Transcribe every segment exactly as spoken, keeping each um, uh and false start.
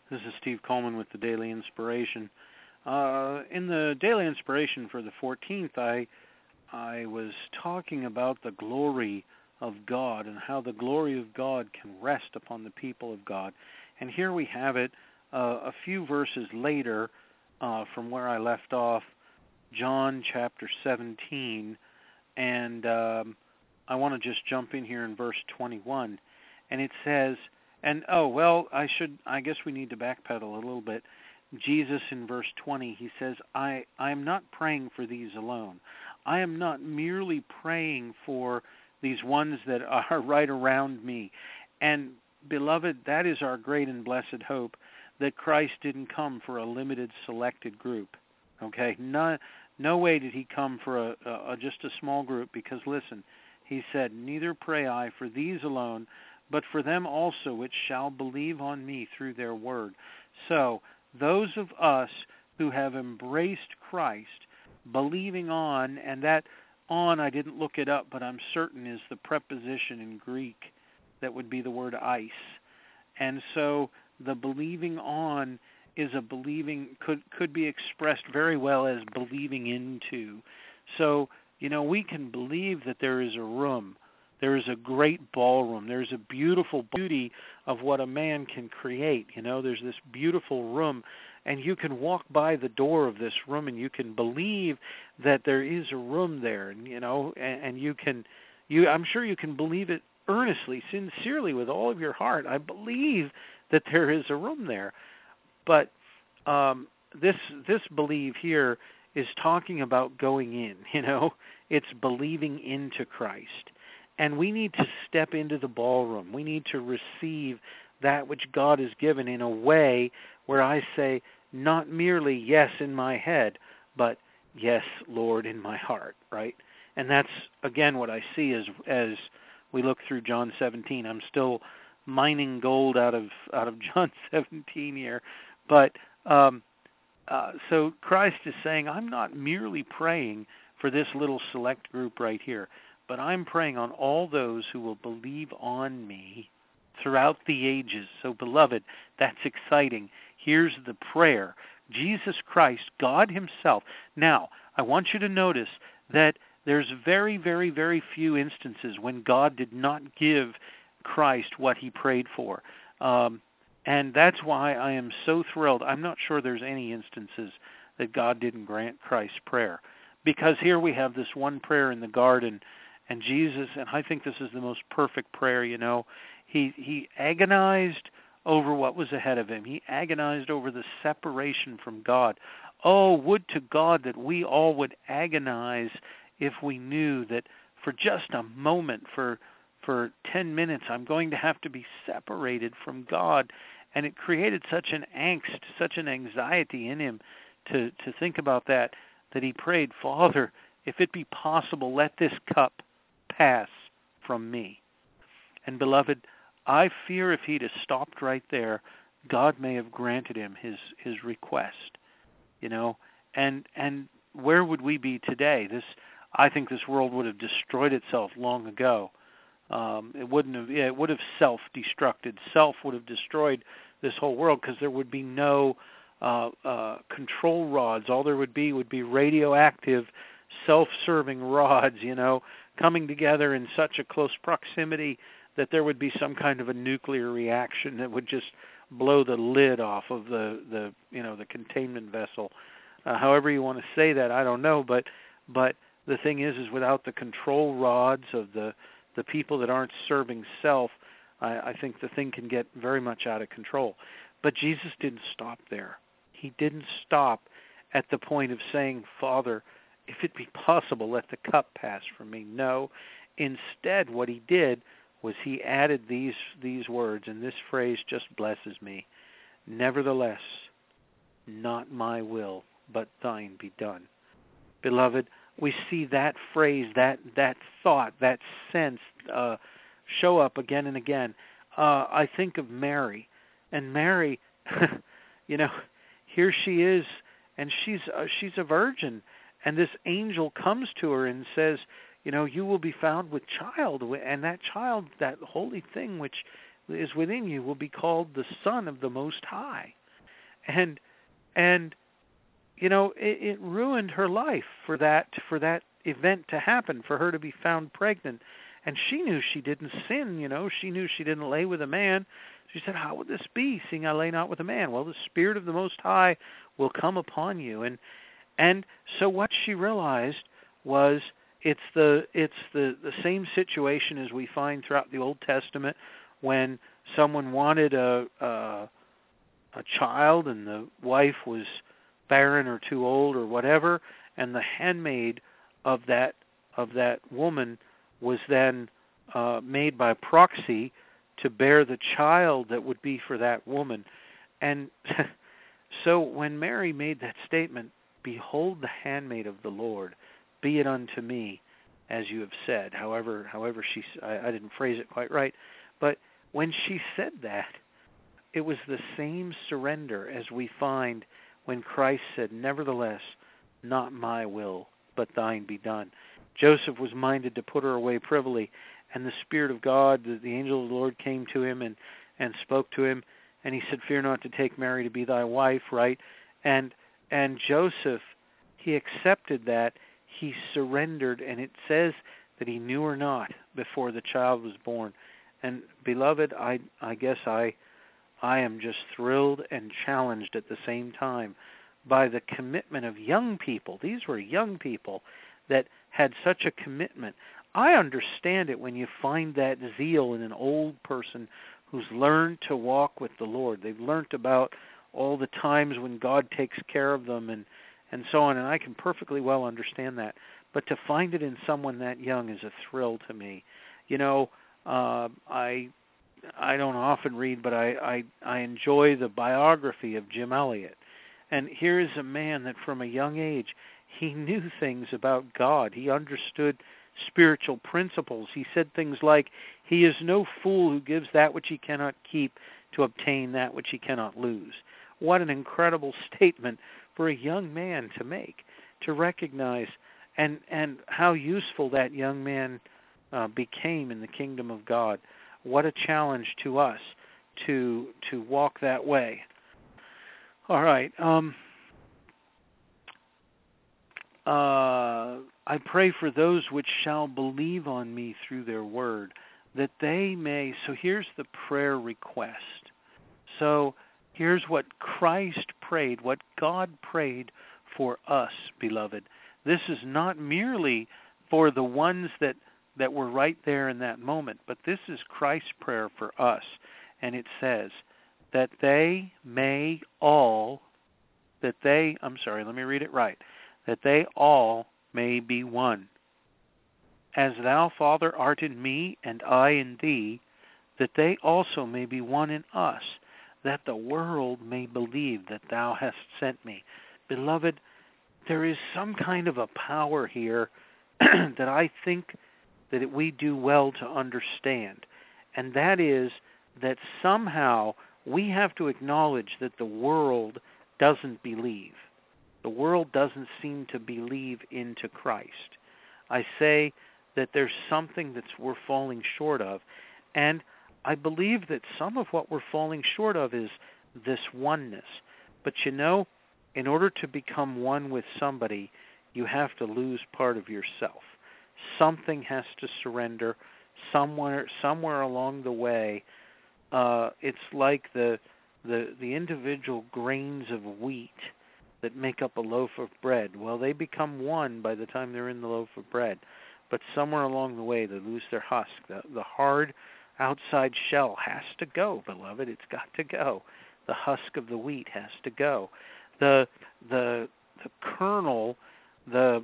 This is Steve Coleman with the Daily Inspiration. Uh, in the Daily Inspiration for the fourteenth, I I was talking about the glory of God and how the glory of God can rest upon the people of God. And here we have it uh, a few verses later uh, from where I left off, John chapter seventeen, and um, I want to just jump in here in verse twenty-one, and it says, and oh, well, I should, I guess we need to backpedal a little bit. Jesus in verse twenty, he says, I, I am not praying for these alone. I am not merely praying for these ones that are right around me. And beloved, that is our great and blessed hope, that Christ didn't come for a limited, selected group. Okay? No, no way did he come for a, a, a just a small group, because listen, he said, neither pray I for these alone, but for them also which shall believe on me through their word. So, those of us who have embraced Christ, believing on, and that on, I didn't look it up, but I'm certain is the preposition in Greek that would be the word eis. And so the believing on is a believing, could could be expressed very well as believing into. So, you know, we can believe that there is a room. There is a great ballroom. There's a beautiful beauty of what a man can create. You know, there's this beautiful room, and you can walk by the door of this room, and you can believe that there is a room there, and you know, and, and you can, you, I'm sure you can believe it earnestly, sincerely, with all of your heart. I believe that there is a room there, but um, this this believe here is talking about going in. You know, it's believing into Christ. And we need to step into the ballroom. We need to receive that which God has given in a way where I say, not merely yes in my head, but yes, Lord, in my heart, right? And that's, again, what I see as as we look through John seventeen. I'm still mining gold out of out of John seventeen here. But um, uh, so Christ is saying, I'm not merely praying for this little select group right here, but I'm praying on all those who will believe on me throughout the ages. So, beloved, that's exciting. Here's the prayer. Jesus Christ, God himself. Now, I want you to notice that there's very, very, very few instances when God did not give Christ what he prayed for. Um, and that's why I am so thrilled. I'm not sure there's any instances that God didn't grant Christ's prayer. Because here we have this one prayer in the garden, and Jesus, and I think this is the most perfect prayer, you know, he he agonized over what was ahead of him. He agonized over the separation from God. Oh, would to God that we all would agonize if we knew that for just a moment, for for ten minutes, I'm going to have to be separated from God. And it created such an angst, such an anxiety in him to, to think about that, that he prayed, Father, if it be possible, let this cup pass from me. And beloved, I fear if he'd have stopped right there, God may have granted him his, his request. You know, and and where would we be today? This, I think this world would have destroyed itself long ago. Um, it wouldn't have. Yeah, it would have self-destructed. Self would have destroyed this whole world, because there would be no uh, uh, control rods. All there would be would be radioactive, self-serving rods, you know, coming together in such a close proximity that there would be some kind of a nuclear reaction that would just blow the lid off of the, the you know, the containment vessel. Uh, however you want to say that, I don't know. But but the thing is, is without the control rods of the the people that aren't serving self, I, I think the thing can get very much out of control. But Jesus didn't stop there. He didn't stop at the point of saying, Father, if it be possible, let the cup pass from me. No. Instead, what he did was he added these these words, and this phrase just blesses me. Nevertheless, not my will, but thine be done. Beloved, we see that phrase, that that thought, that sense uh, show up again and again. Uh, I think of Mary, and Mary, you know, here she is, and she's uh, she's a virgin, and this angel comes to her and says, you know, you will be found with child, and that child, that holy thing which is within you will be called the Son of the Most High. And, and you know, it, it ruined her life for that, for that event to happen, for her to be found pregnant. And she knew she didn't sin, you know. She knew she didn't lay with a man. She said, how would this be, seeing I lay not with a man? Well, the Spirit of the Most High will come upon you. And and so what she realized was it's the it's the, the same situation as we find throughout the Old Testament when someone wanted a, a a child and the wife was barren or too old or whatever, and the handmaid of that of that woman was then uh, made by proxy to bear the child that would be for that woman. And so when Mary made that statement, behold the handmaid of the Lord, be it unto me as you have said. However, however she, I, I didn't phrase it quite right, but when she said that, it was the same surrender as we find when Christ said, nevertheless, not my will, but thine be done. Joseph was minded to put her away privily, and the Spirit of God, the, the angel of the Lord came to him and, and spoke to him, and he said, fear not to take Mary to be thy wife, right? And and Joseph, he accepted that, he surrendered, and it says that he knew her not before the child was born. And beloved, I I guess I I am just thrilled and challenged at the same time by the commitment of young people. These were young people that had such a commitment. I understand it when you find that zeal in an old person who's learned to walk with the Lord. They've learned about all the times when God takes care of them and, and so on, and I can perfectly well understand that. But to find it in someone that young is a thrill to me. You know, uh, I I don't often read, but I, I, I enjoy the biography of Jim Elliot. And here is a man that from a young age, he knew things about God. He understood spiritual principles. He said things like, he is no fool who gives that which he cannot keep to obtain that which he cannot lose. What an incredible statement for a young man to make, to recognize, and, and how useful that young man uh, became in the kingdom of God. What a challenge to us to to walk that way. All right. Um, uh, I pray for those which shall believe on me through their word, that they may. So here's the prayer request. So here's what Christ prayed, what God prayed for us, beloved. This is not merely for the ones that, that were right there in that moment, but this is Christ's prayer for us. And it says, that they may all, that they, I'm sorry, let me read it right, that they all may be one. As thou, Father, art in me, and I in thee, that they also may be one in us, that the world may believe that thou hast sent me. Beloved, there is some kind of a power here that I think that we do well to understand, and that is that somehow we have to acknowledge that the world doesn't believe. The world doesn't seem to believe into Christ. I say that there's something that we're falling short of, and I believe that some of what we're falling short of is this oneness. But you know, in order to become one with somebody, you have to lose part of yourself. Something has to surrender. Somewhere, somewhere along the way, uh, it's like the, the the individual grains of wheat that make up a loaf of bread. Well, they become one by the time they're in the loaf of bread. But somewhere along the way, they lose their husk. The, the hard outside shell has to go, beloved. It's got to go. The husk of the wheat has to go. The the the kernel, the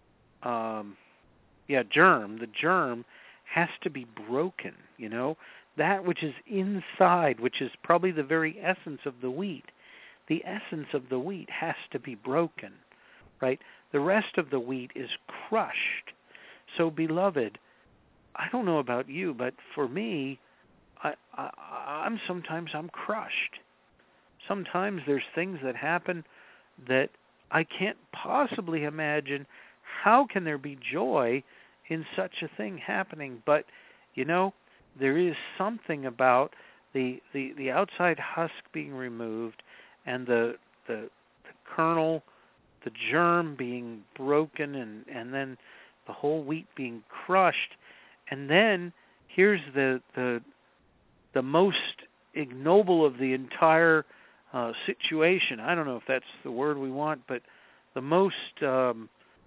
um, yeah germ, the germ has to be broken. You know, that which is inside, which is probably the very essence of the wheat. The essence of the wheat has to be broken, right? The rest of the wheat is crushed. So, beloved, I don't know about you, but for me, I, I, I'm sometimes I'm crushed. Sometimes there's things that happen that I can't possibly imagine. How can there be joy in such a thing happening? But, you know, there is something about the, the, the outside husk being removed, and the, the, the kernel, the germ being broken, and, and then the whole wheat being crushed. And then here's the the the most ignoble of the entire uh, situation. I don't know if that's the word we want, but the most um,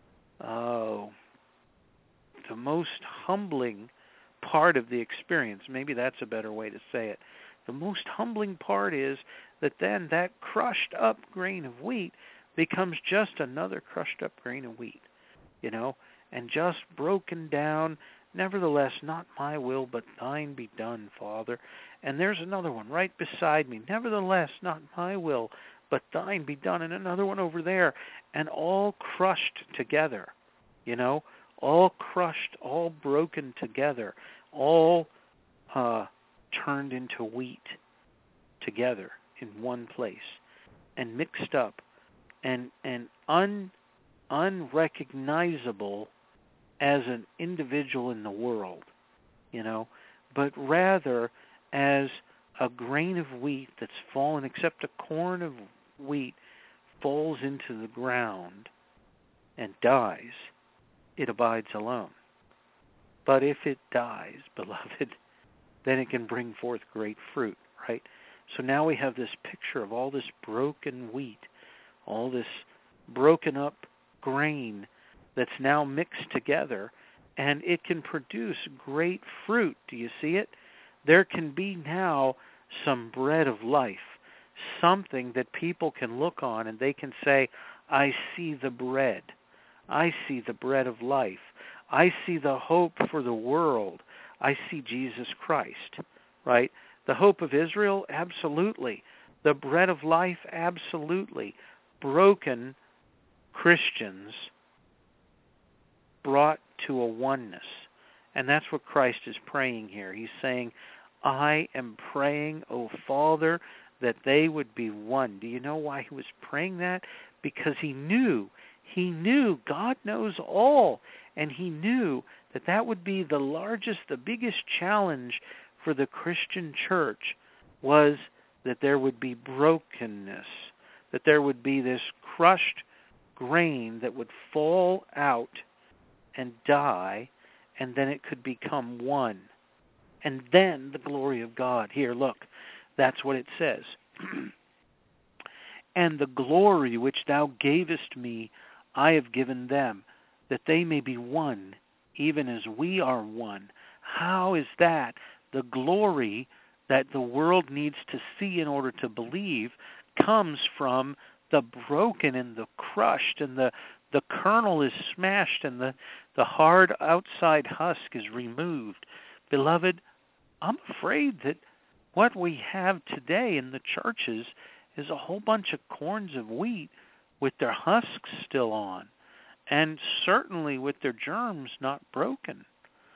uh, the most humbling part of the experience. Maybe that's a better way to say it. The most humbling part is that then that crushed up grain of wheat becomes just another crushed up grain of wheat, you know, and just broken down. Nevertheless, not my will, but thine be done, Father. And there's another one right beside me. Nevertheless, not my will, but thine be done. And another one over there. And all crushed together, you know, all crushed, all broken together, all uh, turned into wheat together in one place and mixed up and, and un, unrecognizable as an individual in the world, you know, but rather as a grain of wheat that's fallen, except a corn of wheat falls into the ground and dies, it abides alone. But if it dies, beloved, then it can bring forth great fruit, right? So now we have this picture of all this broken wheat, all this broken up grain that's now mixed together, and it can produce great fruit. Do you see it? There can be now some bread of life, something that people can look on and they can say, I see the bread. I see the bread of life. I see the hope for the world. I see Jesus Christ, right? The hope of Israel, absolutely. The bread of life, absolutely. Broken Christians brought to a oneness. And that's what Christ is praying here. He's saying, I am praying, O Father, that they would be one. Do you know why he was praying that? Because he knew, he knew, God knows all, and he knew that that would be the largest, the biggest challenge for the Christian church, was that there would be brokenness, that there would be this crushed grain that would fall out and die, and then it could become one. And then the glory of God. Here, look, that's what it says. And the glory which thou gavest me, I have given them, that they may be one, even as we are one. How is that? The glory that the world needs to see in order to believe comes from the broken and the crushed, and the The kernel is smashed and the, the hard outside husk is removed. Beloved, I'm afraid that what we have today in the churches is a whole bunch of corns of wheat with their husks still on, and certainly with their germs not broken.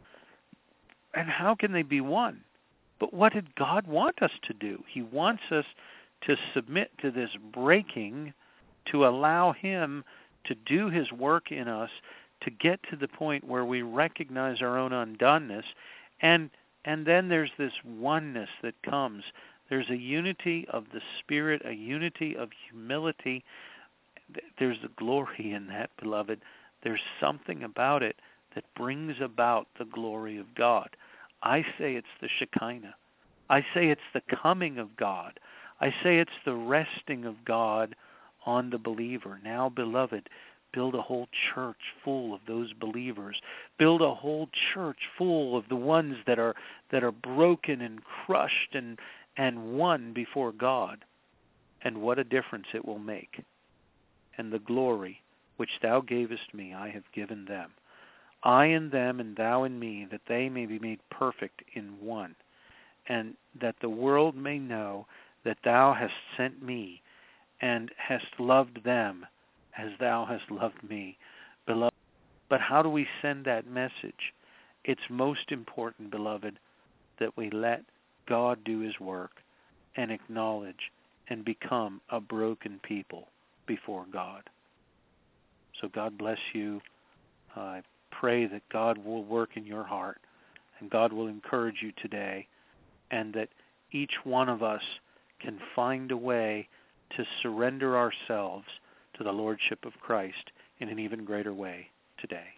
And how can they be one? But what did God want us to do? He wants us to submit to this breaking, to allow him to do his work in us, to get to the point where we recognize our own undoneness, and and then there's this oneness that comes. There's a unity of the Spirit, a unity of humility. There's the glory in that, beloved. There's something about it that brings about the glory of God. I say it's the Shekinah. I say it's the coming of God. I say it's the resting of God on the believer. Now, beloved, build a whole church full of those believers. Build a whole church full of the ones that are that are broken and crushed and and won before God. And what a difference it will make. And the glory which thou gavest me, I have given them. I in them and thou in me, that they may be made perfect in one, and that the world may know that thou hast sent me and hast loved them as thou hast loved me, beloved. But how do we send that message? It's most important, beloved, that we let God do his work and acknowledge and become a broken people before God. So God bless you. Uh, I pray that God will work in your heart and God will encourage you today, and that each one of us can find a way to surrender ourselves to the Lordship of Christ in an even greater way today.